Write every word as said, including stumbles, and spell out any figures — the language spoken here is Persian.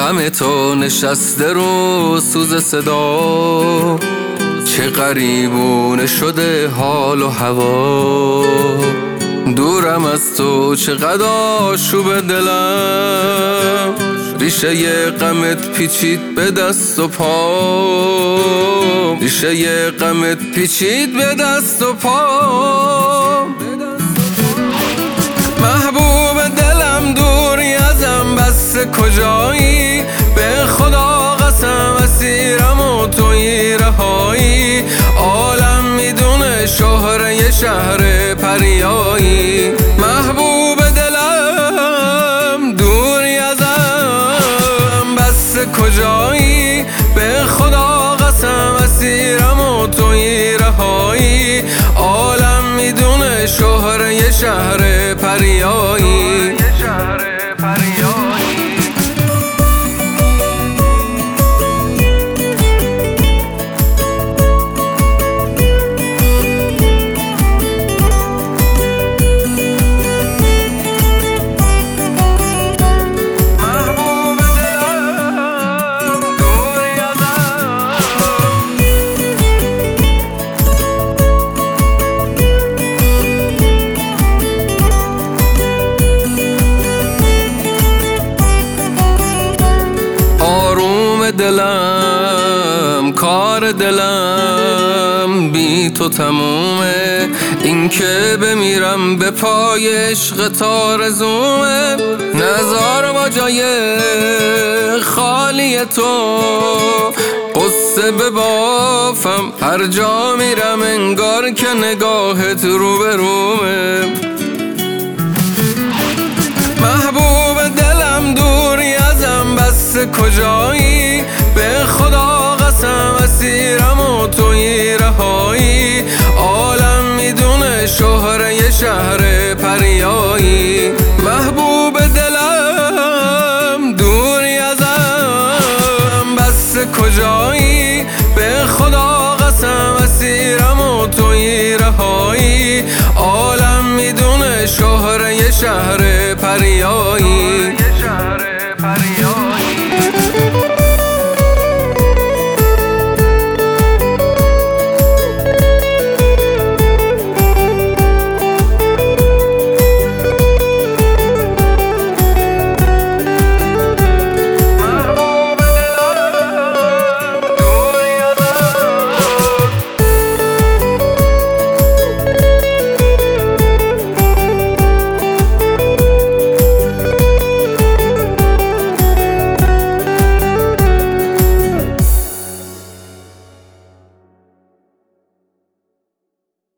غم تو نشسته رو سوز صدا، چه غریبونه شده حال و هوا. دورم از تو چقدر آشوب دلم، ریشه ی غمت پیچید به دست و پا، ریشه ی غمت پیچید به دست و پا. محبوب دلم دوری ازم بس کجایی، به خدا قسم اسیرم و توی رهایی. عالم میدونه شهره شهر پریایی. محبوب دلم دوری ازم بس کجایی، به خدا قسم اسیرم و توی رهایی. عالم میدونه شهره شهر پریایی. دلم کار دلم بی تو تمومه، این که بمیرم به پای عشق تارزومه. نزار با جای خالی تو قصه ببافم، هر جا میرم انگار که نگاهت رو به رومه. محبوب دلم دوری ازم بس کجایی، به خدا قسم اسیرم و توی رهایی. عالم میدونه شهره شهر پریایی. محبوب دلم دوری ازم بس کجایی، به خدا قسم اسیرم و توی رهایی. عالم میدونه شهره شهر پریایی.